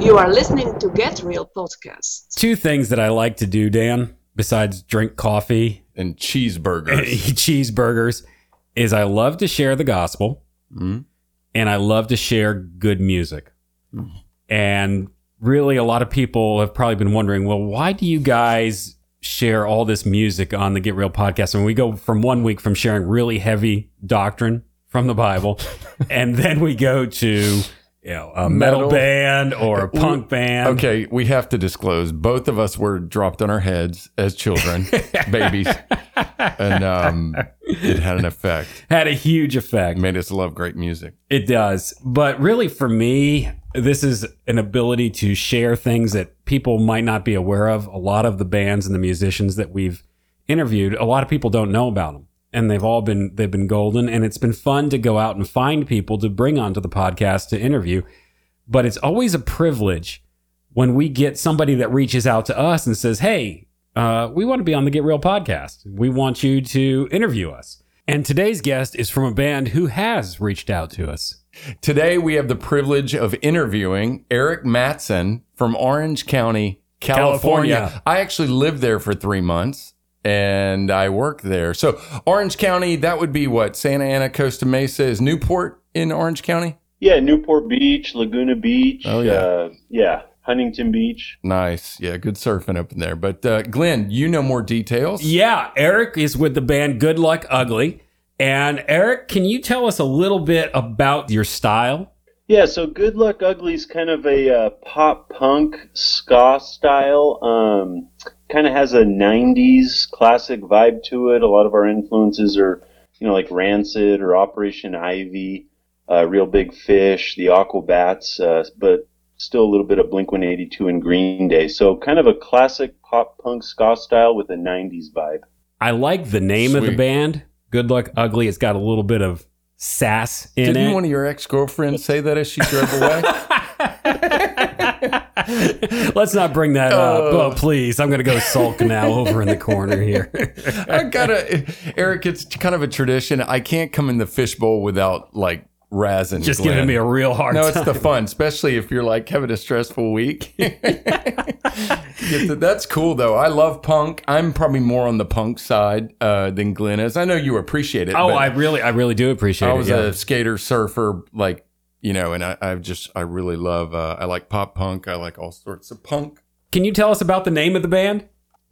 You are listening to Get Real podcast. Two things that I like to do, Dan, besides drink coffee and cheeseburgers, is I love to share the gospel, and I love to share good music. And really, a lot of people have probably been wondering, well, why do you guys share all this music on the Get Real podcast? And we go from 1 week from sharing really heavy doctrine from the Bible, and then we go to a metal band or a punk band. Okay, we have to disclose both of us were dropped on our heads as children, babies, and it had an effect. Had a huge effect. Made us love great music. It does. But really, for me, this is an ability to share things that people might not be aware of. A lot of the bands and the musicians that we've interviewed, a lot of people don't know about them. And they've been golden, and it's been fun to go out and find people to bring onto the podcast to interview. But it's always a privilege when we get somebody that reaches out to us and says, hey, we want to be on the Get Real podcast. We want you to interview us. And today's guest is from a band who has reached out to us. Today, we have the privilege of interviewing Eric Mattson from Orange County, California. I actually lived there for 3 months. And I work there. So Orange County, that would be what? Santa Ana, Costa Mesa. Is Newport in Orange County? Yeah, Newport Beach, Laguna Beach. Oh, yeah. Huntington Beach. Nice. Yeah, good surfing up in there. But Glenn, you know more details? Yeah, Eric is with the band Good Luck Ugly. And Eric, can you tell us a little bit about your style? Yeah, so Good Luck Ugly is kind of a pop punk ska style. Kind of has a 90s classic vibe to it. A lot of our influences are, like Rancid or Operation Ivy, Real Big Fish, the Aquabats, but still a little bit of Blink-182 and Green Day. So kind of a classic pop punk ska style with a 90s vibe. I like the name of the band, Good Luck Ugly. It's got a little bit of sass in it. Didn't one of your ex-girlfriends say that as she drove away? Let's not bring that up. Oh, please. I'm going to go sulk now over in the corner here. Eric, it's kind of a tradition. I can't come in the fishbowl without razzing just Glenn. Giving me a real hard time. No, it's the fun, especially if you're having a stressful week. That's cool, though. I love punk. I'm probably more on the punk side than Glenn is. I know you appreciate it. Oh, I really do appreciate it. I was a skater, surfer, and I really love, I like pop punk. I like all sorts of punk. Can you tell us about the name of the band?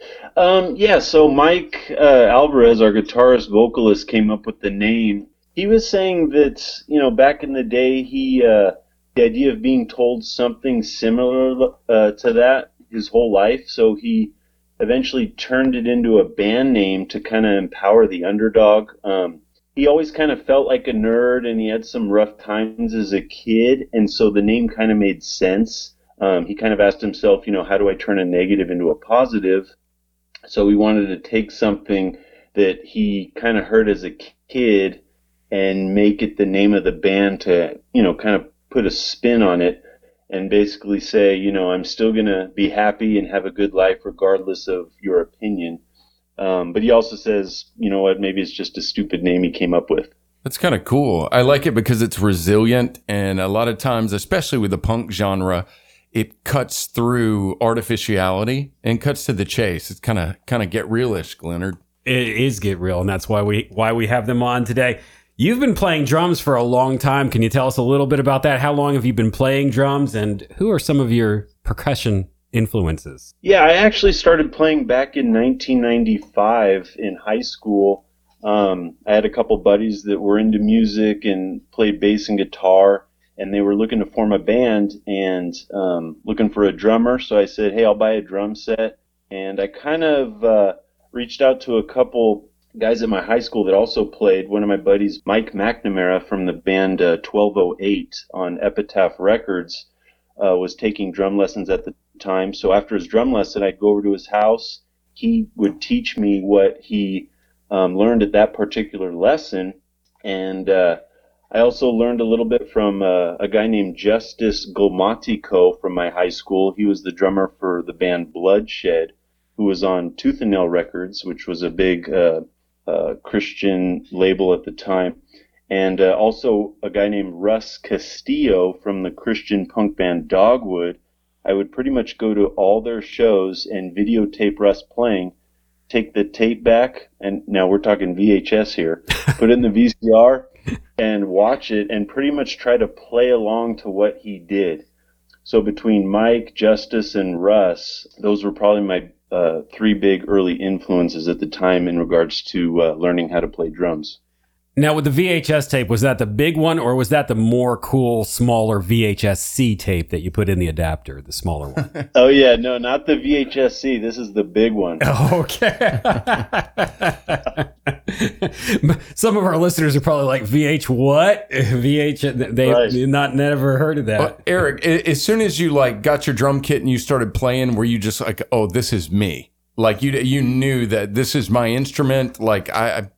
So Mike Alvarez, our guitarist vocalist, came up with the name. He was saying that, back in the day, the idea of being told something similar to that his whole life. So he eventually turned it into a band name to kind of empower the underdog. He always kind of felt like a nerd, and he had some rough times as a kid, and so the name kind of made sense. He kind of asked himself, how do I turn a negative into a positive? So he wanted to take something that he kind of heard as a kid and make it the name of the band to, kind of put a spin on it and basically say, I'm still going to be happy and have a good life regardless of your opinion. But he also says, maybe it's just a stupid name he came up with. That's kind of cool. I like it because it's resilient. And a lot of times, especially with the punk genre, it cuts through artificiality and cuts to the chase. It's kind of get realish, Glenard. It is Get Real. And that's why we have them on today. You've been playing drums for a long time. Can you tell us a little bit about that? How long have you been playing drums, and who are some of your percussion influences? Yeah, I actually started playing back in 1995 in high school. I had a couple buddies that were into music and played bass and guitar, and they were looking to form a band and looking for a drummer. So I said, hey, I'll buy a drum set. And I kind of reached out to a couple guys at my high school that also played. One of my buddies, Mike McNamara from the band 1208 on Epitaph Records, was taking drum lessons at the time. So after his drum lesson, I'd go over to his house. He would teach me what he learned at that particular lesson. And I also learned a little bit from a guy named Justice Golmatico from my high school. He was the drummer for the band Bloodshed, who was on Tooth and Nail Records, which was a big Christian label at the time. And also a guy named Russ Castillo from the Christian punk band Dogwood, I would pretty much go to all their shows and videotape Russ playing, take the tape back, and now we're talking VHS here, put it in the VCR and watch it and pretty much try to play along to what he did. So between Mike, Justice, and Russ, those were probably my three big early influences at the time in regards to learning how to play drums. Now, with the VHS tape, was that the big one, or was that the more cool, smaller VHS-C tape that you put in the adapter, the smaller one? Oh, yeah. No, not the VHS-C. This is the big one. Okay. Some of our listeners are probably like, VH what? VH, they've never heard of that. Well, Eric, as soon as you like got your drum kit and you started playing, were you just like, oh, this is me? Like you knew that this is my instrument? Like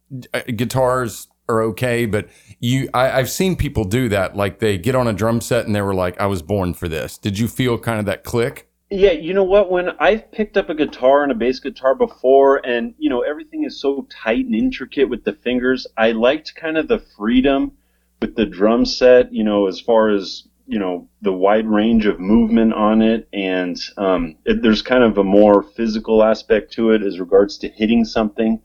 guitars are okay, but I've seen people do that. Like they get on a drum set and they were like, I was born for this. Did you feel kind of that click? Yeah, you know what? When I've picked up a guitar and a bass guitar before, and everything is so tight and intricate with the fingers, I liked kind of the freedom with the drum set, as far as the wide range of movement on it, and there's kind of a more physical aspect to it as regards to hitting something.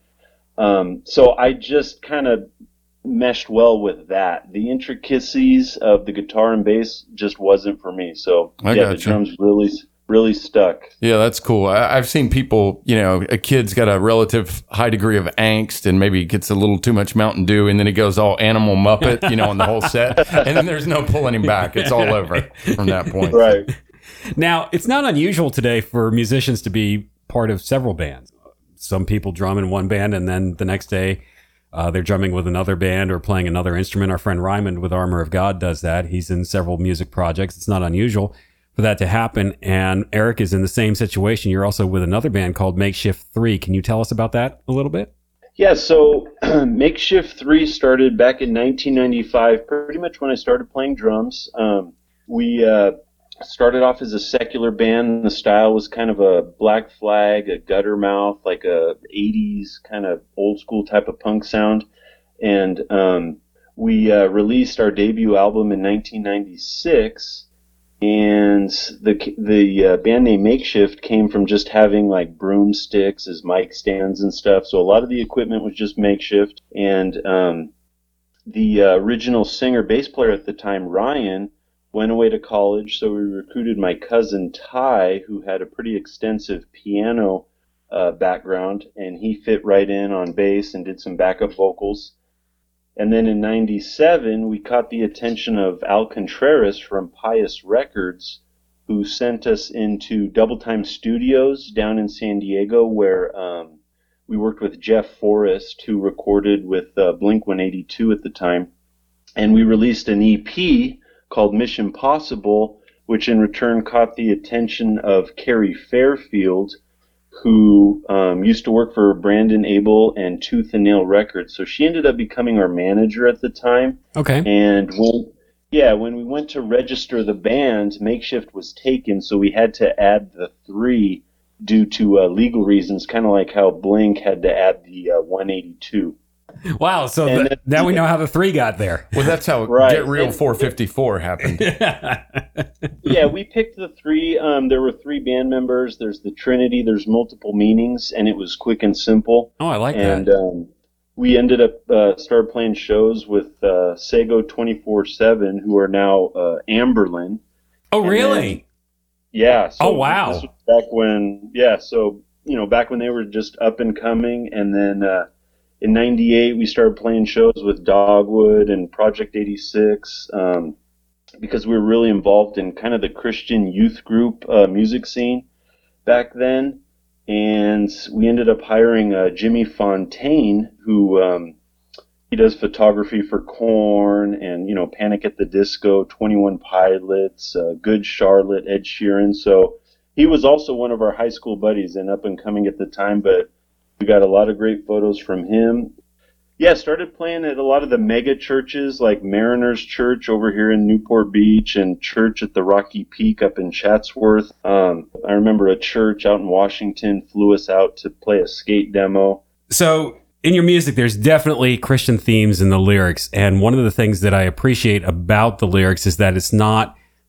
So I just kind of meshed well with that. The intricacies of the guitar and bass just wasn't for me. So the drums really stuck. Yeah, that's cool. I've seen people, a kid's got a relative high degree of angst and maybe gets a little too much Mountain Dew and then he goes all Animal Muppet, on the whole set. And then there's no pulling him back. It's all over from that point. Right. Now, it's not unusual today for musicians to be part of several bands. Some people drum in one band and then the next day they're drumming with another band or playing another instrument. Our friend Ryman with Armor of God does that. He's in several music projects. It's not unusual for that to happen. And Eric is in the same situation. You're also with another band called Makeshift 3. Can you tell us about that a little bit? Yeah, so Makeshift 3 started back in 1995, pretty much when I started playing drums. We started off as a secular band. The style was kind of a Black Flag, a Guttermouth, like a 80s kind of old school type of punk sound. And we released our debut album in 1996. And the band name Makeshift came from just having like broomsticks as mic stands and stuff. So a lot of the equipment was just makeshift. And the original singer bass player at the time, Ryan, went away to college. So we recruited my cousin Ty, who had a pretty extensive piano background, and he fit right in on bass and did some backup vocals. And then in 97, we caught the attention of Al Contreras from Pious Records, who sent us into Double Time Studios down in San Diego, where we worked with Jeff Forrest, who recorded with Blink-182 at the time. And we released an EP called Mission Possible, which in return caught the attention of Carrie Fairfield, who used to work for Brandon Abel and Tooth and Nail Records. So she ended up becoming our manager at the time. Okay. And when we went to register the band, Makeshift was taken, so we had to add the 3 due to legal reasons, kind of like how Blink had to add the 182. Wow, so now we know how the 3 got there. Well, that's how Get Real 454 happened. Yeah, we picked the 3. There were 3 band members. There's the Trinity. There's multiple meanings, and it was quick and simple. Oh, I like that. And we ended up started playing shows with Sego 24/7, who are now Amberlin. Oh, really? Yeah. So oh, wow. This was back when, back when they were just up and coming, and then in 98, we started playing shows with Dogwood and Project 86 because we were really involved in kind of the Christian youth group music scene back then. And we ended up hiring Jimmy Fontaine, who he does photography for Korn and, Panic at the Disco, 21 Pilots, Good Charlotte, Ed Sheeran. So he was also one of our high school buddies and up and coming at the time, but we got a lot of great photos from him. Yeah, started playing at a lot of the mega churches like Mariners Church over here in Newport Beach and Church at the Rocky Peak up in Chatsworth. I remember a church out in Washington flew us out to play a skate demo. So in your music, there's definitely Christian themes in the lyrics. And one of the things that I appreciate about the lyrics is that it's not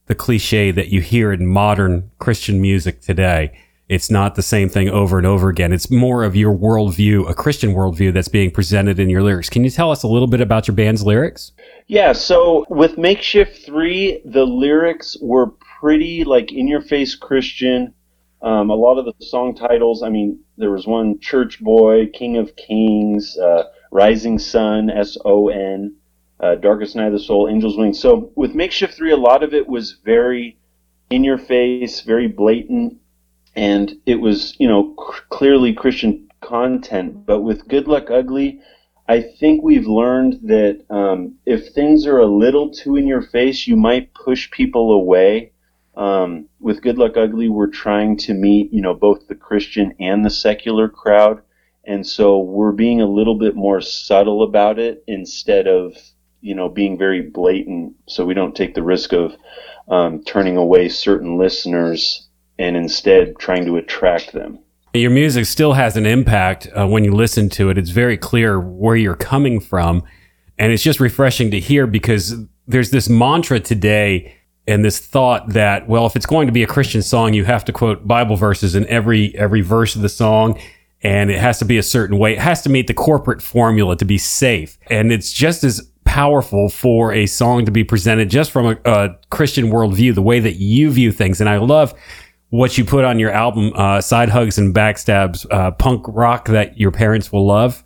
the cliche that you hear in modern Christian music today. It's not the same thing over and over again. It's more of your worldview, a Christian worldview that's being presented in your lyrics. Can you tell us a little bit about your band's lyrics? Yeah, so with Makeshift 3, the lyrics were pretty like in-your-face Christian. A lot of the song titles, I mean, there was one, Church Boy, King of Kings, Rising Sun, S-O-N, Darkest Night of the Soul, Angel's Wings. So with Makeshift 3, a lot of it was very in-your-face, very blatant, and it was, clearly Christian content. But with Good Luck Ugly, I think we've learned that if things are a little too in your face, you might push people away. With Good Luck Ugly, we're trying to meet, both the Christian and the secular crowd. And so we're being a little bit more subtle about it instead of, being very blatant. So we don't take the risk of turning away certain listeners and instead trying to attract them. Your music still has an impact when you listen to it. It's very clear where you're coming from. And it's just refreshing to hear because there's this mantra today and this thought that, well, if it's going to be a Christian song, you have to quote Bible verses in every verse of the song. And it has to be a certain way. It has to meet the corporate formula to be safe. And it's just as powerful for a song to be presented just from a Christian worldview, the way that you view things. And I love what you put on your album, Side Hugs and Backstabs, punk rock that your parents will love.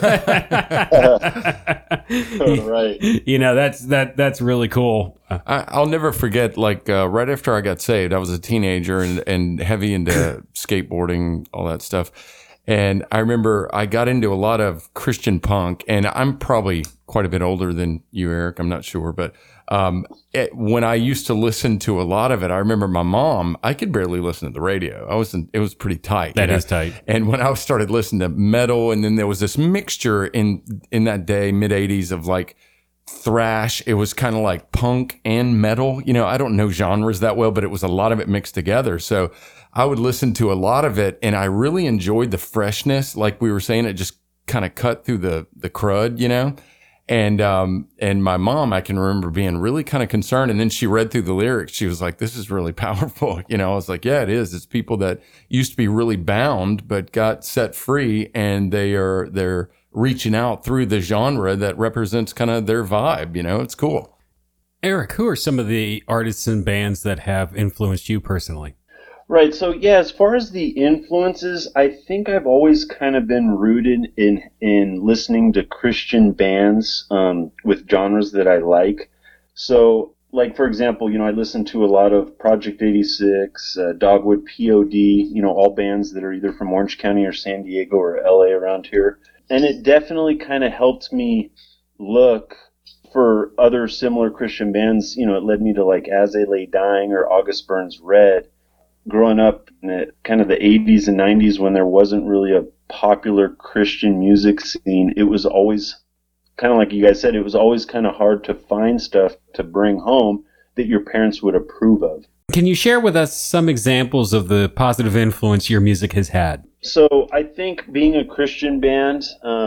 Right. That's really cool. I'll never forget, right after I got saved, I was a teenager and heavy into skateboarding, all that stuff. And I remember I got into a lot of Christian punk, and I'm probably quite a bit older than you, Eric. I'm not sure, but when I used to listen to a lot of it, I remember my mom, I could barely listen to the radio. It was pretty tight. That is tight. And when I started listening to metal, and then there was this mixture in that day, mid 80s, of like thrash. It was kind of like punk and metal. I don't know genres that well, but it was a lot of it mixed together. So I would listen to a lot of it, and I really enjoyed the freshness. Like we were saying, it just kind of cut through the crud, And my mom, I can remember being really kind of concerned. And then she read through the lyrics. She was like, "This is really powerful." I was like, "Yeah, it is. It's people that used to be really bound, but got set free, and they're reaching out through the genre that represents kind of their vibe. It's cool." Eric, who are some of the artists and bands that have influenced you personally? Right. So, yeah, as far as the influences, I think I've always kind of been rooted in listening to Christian bands with genres that I like. So, like, for example, I listen to a lot of Project 86, Dogwood, POD, all bands that are either from Orange County or San Diego or LA around here. And it definitely kind of helped me look for other similar Christian bands. It led me to like As They Lay Dying or August Burns Red. Growing up in kind of the 80s and 90s when there wasn't really a popular Christian music scene, it was always kind of like you guys said, it was always kind of hard to find stuff to bring home that your parents would approve of. Can you share with us some examples of the positive influence your music has had? So I think being a Christian band,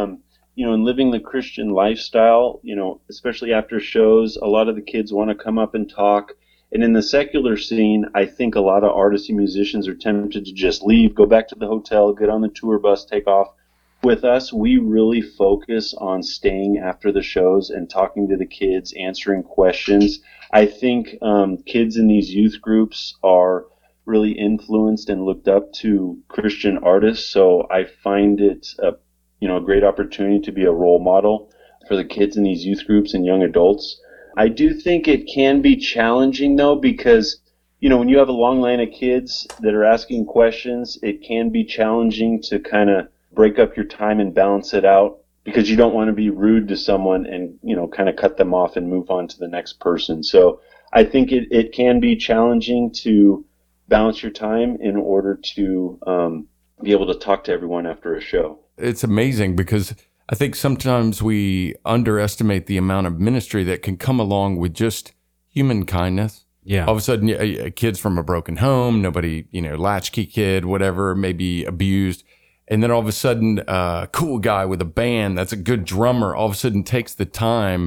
and living the Christian lifestyle, especially after shows, a lot of the kids want to come up and talk. And in the secular scene, I think a lot of artists and musicians are tempted to just leave, go back to the hotel, get on the tour bus, take off. With us, we really focus on staying after the shows and talking to the kids, answering questions. I think kids in these youth groups are really influenced and looked up to Christian artists. So I find it a great opportunity to be a role model for the kids in these youth groups and young adults. I do think it can be challenging, though, because, when you have a long line of kids that are asking questions, it can be challenging to kind of break up your time and balance it out because you don't want to be rude to someone and, kind of cut them off and move on to the next person. So I think it can be challenging to balance your time in order to be able to talk to everyone after a show. It's amazing because I think sometimes we underestimate the amount of ministry that can come along with just human kindness. Yeah. All of a sudden, a kid's from a broken home, nobody, latchkey kid, whatever, maybe abused. And then all of a sudden, a cool guy with a band that's a good drummer all of a sudden takes the time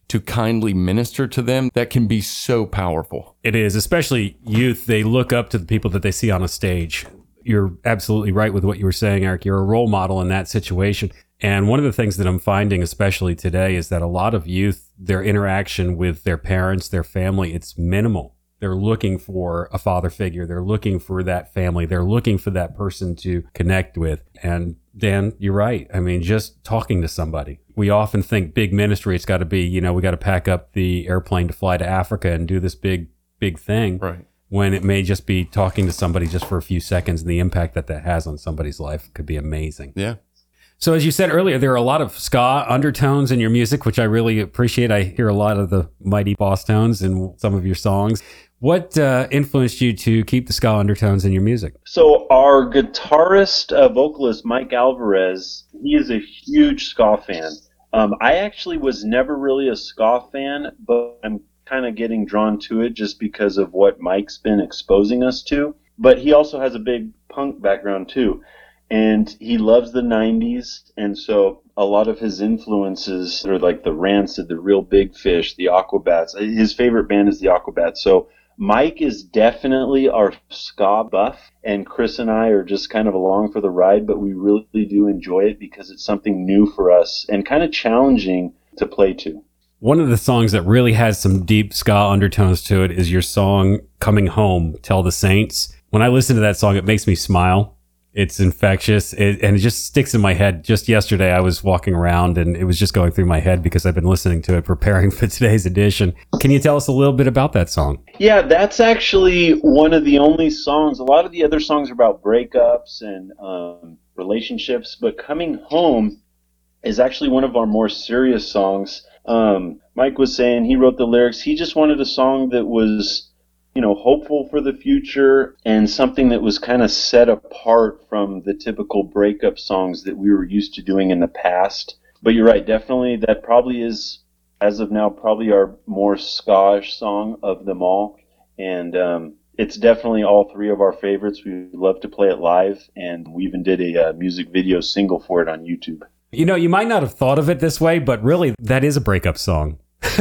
to kindly minister to them, that can be so powerful. It is, especially youth. They look up to the people that they see on a stage. You're absolutely right with what you were saying, Eric. You're a role model in that situation. And one of the things that I'm finding, especially today, is that a lot of youth, their interaction with their parents, their family, it's minimal. They're looking for a father figure. They're looking for that family. They're looking for that person to connect with. And Dan, you're right. I mean, just talking to somebody. We often think big ministry, it's got to be, we got to pack up the airplane to fly to Africa and do this big thing. Right. When it may just be talking to somebody just for a few seconds, and the impact that has on somebody's life could be amazing. Yeah. So as you said earlier, there are a lot of ska undertones in your music, which I really appreciate. I hear a lot of the mighty boss tones in some of your songs. What influenced you to keep the ska undertones in your music? So our guitarist, vocalist, Mike Alvarez, he is a huge ska fan. I actually was never really a ska fan, but I'm kind of getting drawn to it just because of what Mike's been exposing us to. But he also has a big punk background too. And he loves the 90s, and so a lot of his influences are like the Rancid, the Real Big Fish, the Aquabats. His favorite band is the Aquabats. So Mike is definitely our ska buff, and Chris and I are just kind of along for the ride, but we really do enjoy it because it's something new for us and kind of challenging to play to. One of the songs that really has some deep ska undertones to it is your song, Coming Home, Tell the Saints. When I listen to that song, it makes me smile. It's infectious, and it just sticks in my head. Just yesterday, I was walking around, and it was just going through my head because I've been listening to it, preparing for today's edition. Can you tell us a little bit about that song? Yeah, that's actually one of the only songs. A lot of the other songs are about breakups and relationships, but Coming Home is actually one of our more serious songs. Mike was saying he wrote the lyrics. He just wanted a song that was, hopeful for the future and something that was kind of set apart from the typical breakup songs that we were used to doing in the past. But you're right, definitely that probably is, as of now, probably our more ska-ish song of them all. And it's definitely all three of our favorites. We love to play it live, and we even did a music video single for it on YouTube. You might not have thought of it this way, but really, that is a breakup song.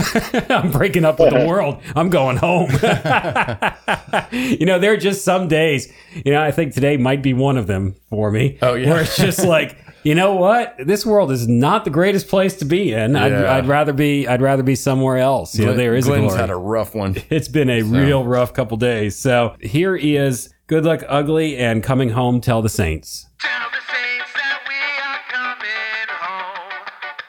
I'm breaking up with the world. I'm going home. There are just some days, I think today might be one of them for me. Oh, yeah. Where it's just like, you know what? This world is not the greatest place to be in. Yeah. I'd rather be somewhere else. There is Glenn's a glory. had a rough one. It's been a real rough couple days. So here is Good Luck Ugly and Coming Home, Tell the Saints. Tell the saints that we are coming home.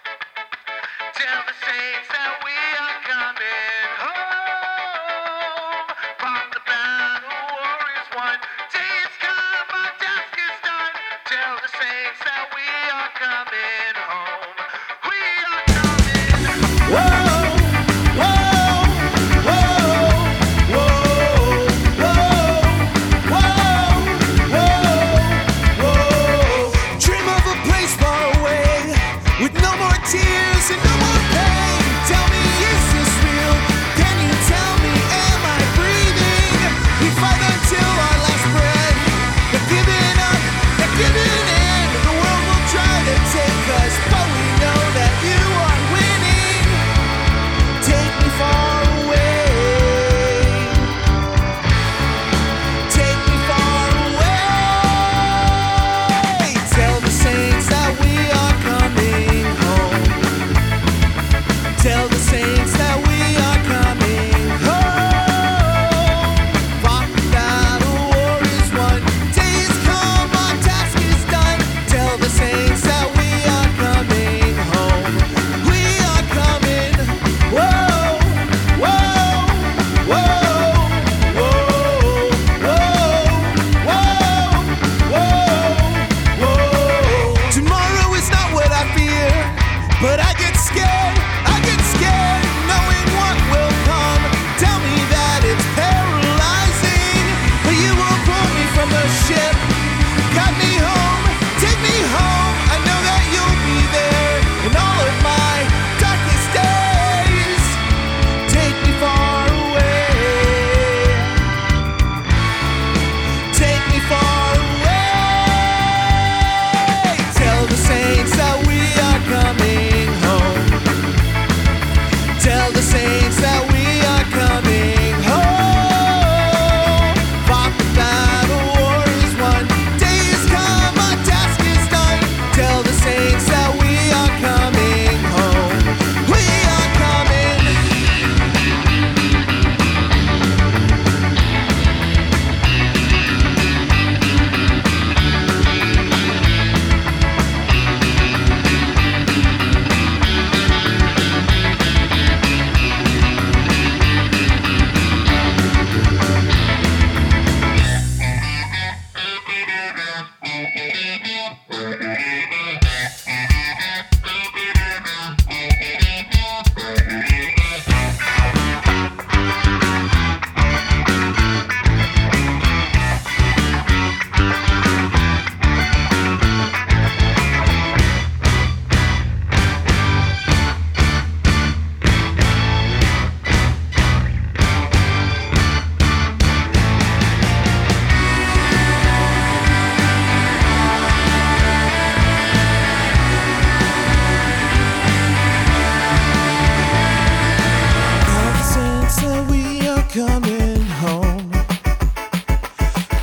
Tell the saints that we are coming home. From the battle warriors won. Day is come, our task is done. Tell the saints that we are coming home. We are coming home.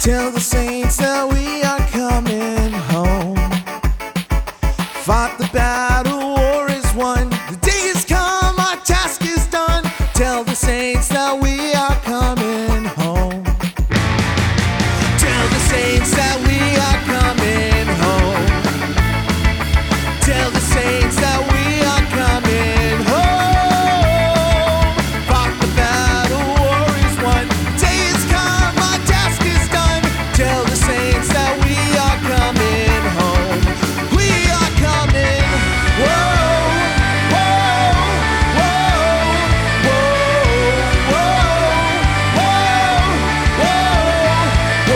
Tell the saints that we are coming home. Fought the battle, war is won. The day has come, our task is done. Tell the saints that we are coming home. Tell the saints that we are coming home. Tell the saints that we are coming home. Fought the battle, war is won. Day has come, our task is done. Tell the saints that we are coming home. We are coming. Whoa, whoa, whoa, whoa, whoa, whoa, whoa,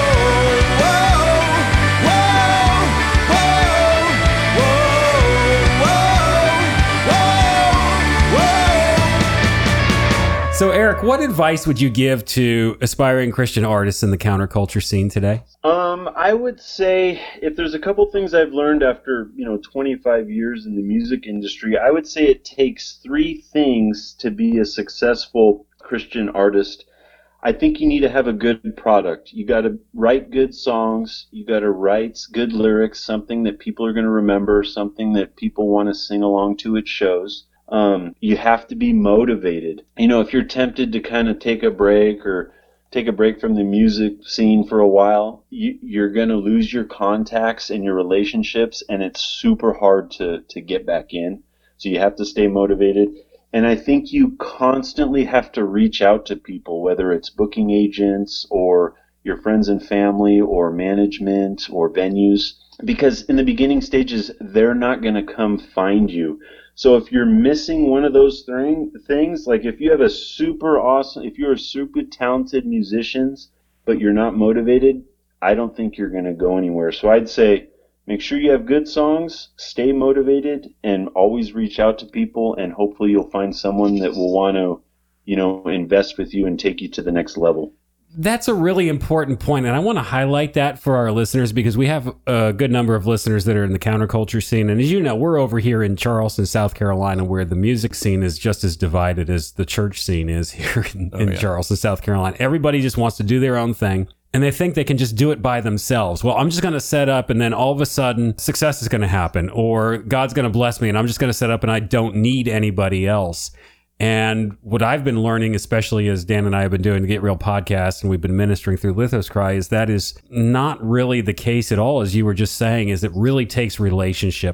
So, Eric, what advice would you give to aspiring Christian artists in the counterculture scene today? I would say if there's a couple things I've learned after, 25 years in the music industry, I would say it takes three things to be a successful Christian artist. I think you need to have a good product. You got to write good songs. You got to write good lyrics, something that people are going to remember, something that people want to sing along to at shows. You have to be motivated. If you're tempted to kind of take a break from the music scene for a while, you're going to lose your contacts and your relationships, and it's super hard to get back in. So you have to stay motivated. And I think you constantly have to reach out to people, whether it's booking agents or your friends and family or management or venues, because in the beginning stages, they're not going to come find you. So if you're missing one of those things, like if you're a super talented musicians, but you're not motivated, I don't think you're going to go anywhere. So I'd say make sure you have good songs, stay motivated, and always reach out to people, and hopefully you'll find someone that will want to, invest with you and take you to the next level. That's a really important point, and I want to highlight that for our listeners because we have a good number of listeners that are in the counterculture scene. And as you know, we're over here in Charleston, South Carolina, where the music scene is just as divided as the church scene is here in Charleston, South Carolina. Everybody just wants to do their own thing, and they think they can just do it by themselves. Well, I'm just going to set up, and then all of a sudden, success is going to happen, or God's going to bless me, and I'm just going to set up, and I don't need anybody else. And what I've been learning, especially as Dan and I have been doing the Get Real podcast and we've been ministering through Lithos Cry, is that is not really the case at all, as you were just saying, is it really takes relationship.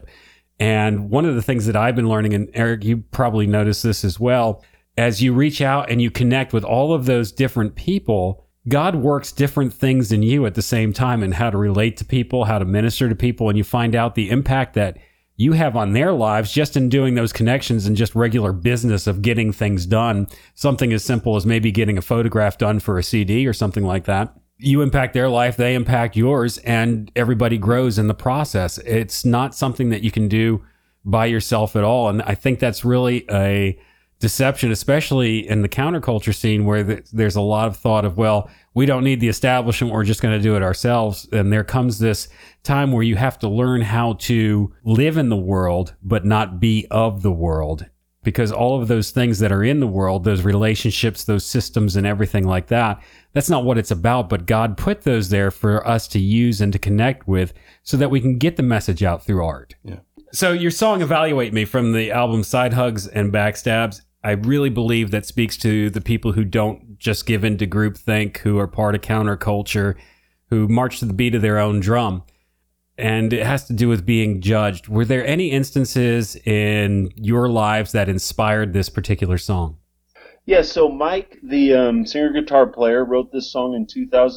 And one of the things that I've been learning, and Eric, you probably noticed this as well, as you reach out and you connect with all of those different people, God works different things in you at the same time, and how to relate to people, how to minister to people, and you find out the impact that you have on their lives just in doing those connections and just regular business of getting things done. Something as simple as maybe getting a photograph done for a CD or something like that. You impact their life, they impact yours, and everybody grows in the process. It's not something that you can do by yourself at all. And I think that's really a deception, especially in the counterculture scene, where there's a lot of thought of, well, we don't need the establishment, we're just going to do it ourselves. And there comes this time where you have to learn how to live in the world, but not be of the world. Because all of those things that are in the world, those relationships, those systems and everything like that, that's not what it's about. But God put those there for us to use and to connect with so that we can get the message out through art. Yeah. So your song Evaluate Me from the album Side Hugs and Backstabs, I really believe that speaks to the people who don't just give in to groupthink, who are part of counterculture, who march to the beat of their own drum. And it has to do with being judged. Were there any instances in your lives that inspired this particular song? Yeah, so Mike, the singer-guitar player, wrote this song in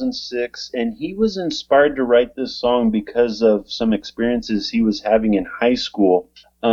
2006, and he was inspired to write this song because of some experiences he was having in high school.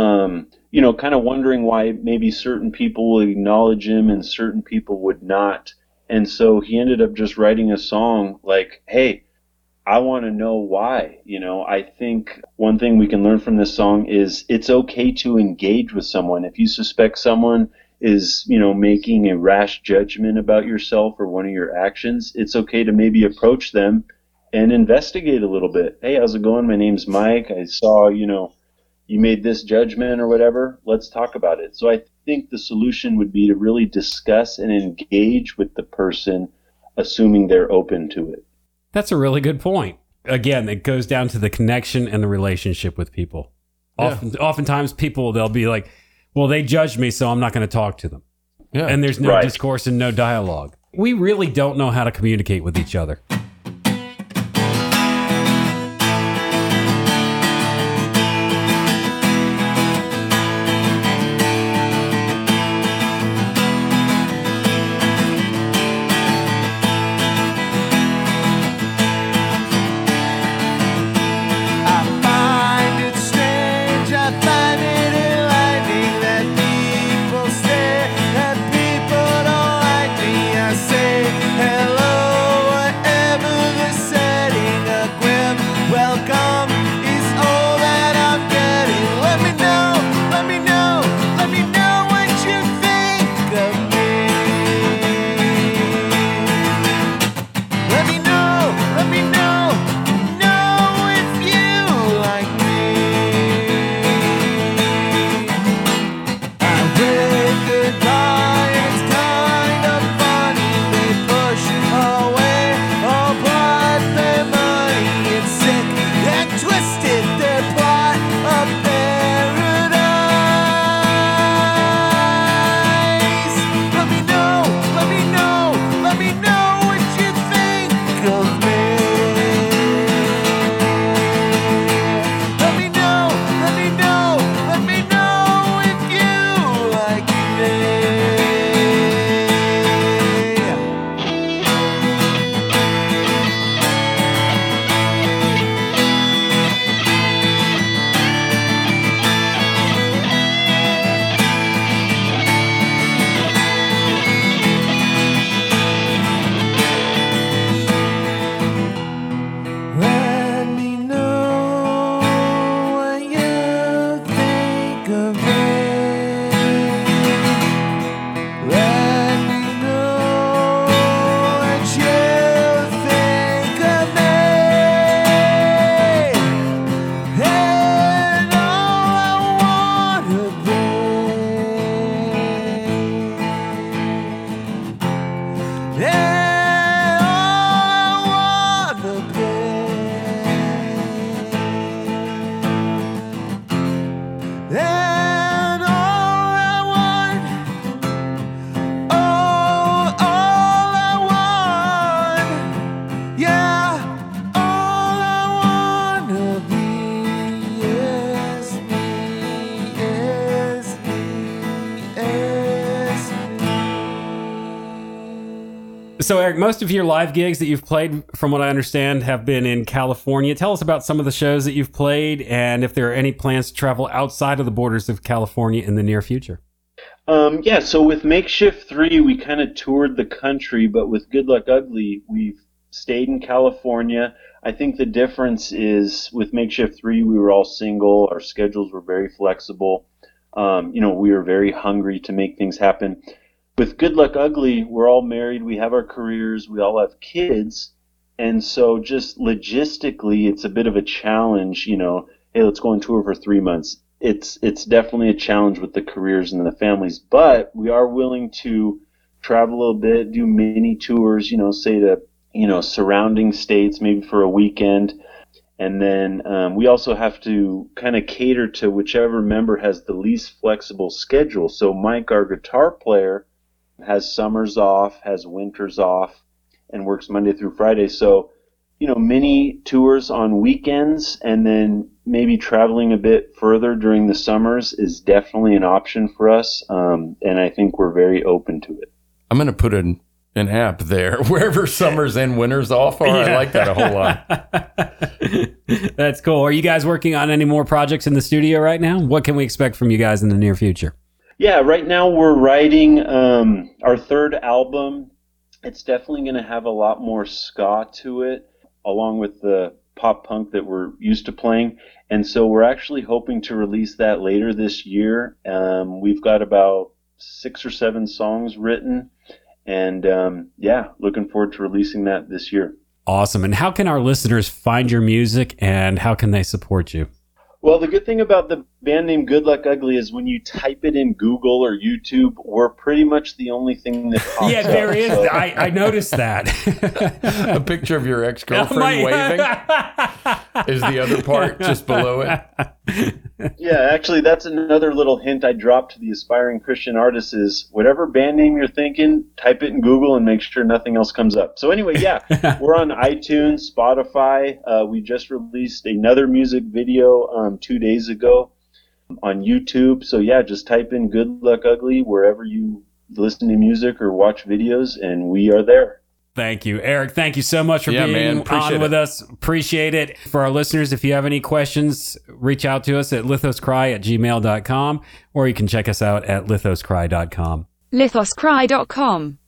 Kind of wondering why maybe certain people would acknowledge him and certain people would not. And so he ended up just writing a song like, hey, I want to know why. I think one thing we can learn from this song is it's okay to engage with someone. If you suspect someone is, making a rash judgment about yourself or one of your actions, it's okay to maybe approach them and investigate a little bit. Hey, how's it going? My name's Mike. I saw, you made this judgment or whatever. Let's talk about it. So I think the solution would be to really discuss and engage with the person, assuming they're open to it. That's a really good point. Again, it goes down to the connection and the relationship with people. Oftentimes people, they'll be like, well, they judged me, so I'm not going to talk to them. Yeah. And there's no Right. discourse and no dialogue. We really don't know how to communicate with each other. I find it strange, I find it enlightening that people stare, that people don't like me. I say hello, whatever the setting, a grim welcome is all that I'm getting. Let me know, let me know, let me know what you think of me. Let me know if you like me. I read goodbye, it's kind of funny. They push away all but their money. It's sick and twisted, their plot of paradise. Let me know what you think of me. Let me know if you like me. Let me know what you think of me. Let me know what you think of me. And all I wanna be. And all I wanna be. And all I want, all I want, yeah, all I wanna be is me, is me, is me. So, Eric, most of your live gigs that you've played, from what I understand, have been in California. Tell us about some of the shows that you've played and if there are any plans to travel outside of the borders of California in the near future. Yeah, so with Makeshift 3, we kind of toured the country, but with Good Luck Ugly, we've stayed in California. I think the difference is with Makeshift 3, we were all single. Our schedules were very flexible. We were very hungry to make things happen. With Good Luck Ugly, we're all married. We have our careers. We all have kids. And so just logistically, it's a bit of a challenge, hey, let's go on tour for 3 months. It's definitely a challenge with the careers and the families, but we are willing to travel a little bit, do mini tours, say to, surrounding states, maybe for a weekend. And then we also have to kind of cater to whichever member has the least flexible schedule. So Mike, our guitar player, has summers off, has winters off, and works Monday through Friday. So, mini tours on weekends and then maybe traveling a bit further during the summers is definitely an option for us. And I think we're very open to it. I'm going to put an app there wherever summers and winters off are. I like that a whole lot. That's cool. Are you guys working on any more projects in the studio right now? What can we expect from you guys in the near future? Yeah, right now we're writing our third album. It's definitely going to have a lot more ska to it, along with the pop punk that we're used to playing. And so we're actually hoping to release that later this year. We've got about 6 or 7 songs written. And looking forward to releasing that this year. Awesome. And how can our listeners find your music and how can they support you? Well, the good thing about the band name Good Luck Ugly is when you type it in Google or YouTube, we're pretty much the only thing that pops Yeah, up. there is. I noticed that. A picture of your ex-girlfriend Oh, my- waving is the other part just below it. Yeah, actually, that's another little hint I dropped to the aspiring Christian artists is whatever band name you're thinking, type it in Google and make sure nothing else comes up. So anyway, yeah, we're on iTunes, Spotify. We just released another music video 2 days ago on YouTube. So yeah, just type in Good Luck Ugly wherever you listen to music or watch videos, and we are there. Thank you, Eric. Thank you so much for Yeah, being man. on Appreciate with it. us. Appreciate it. For our listeners, if you have any questions, reach out to us at lithoscry@gmail.com, or you can check us out at lithoscry.com. lithoscry.com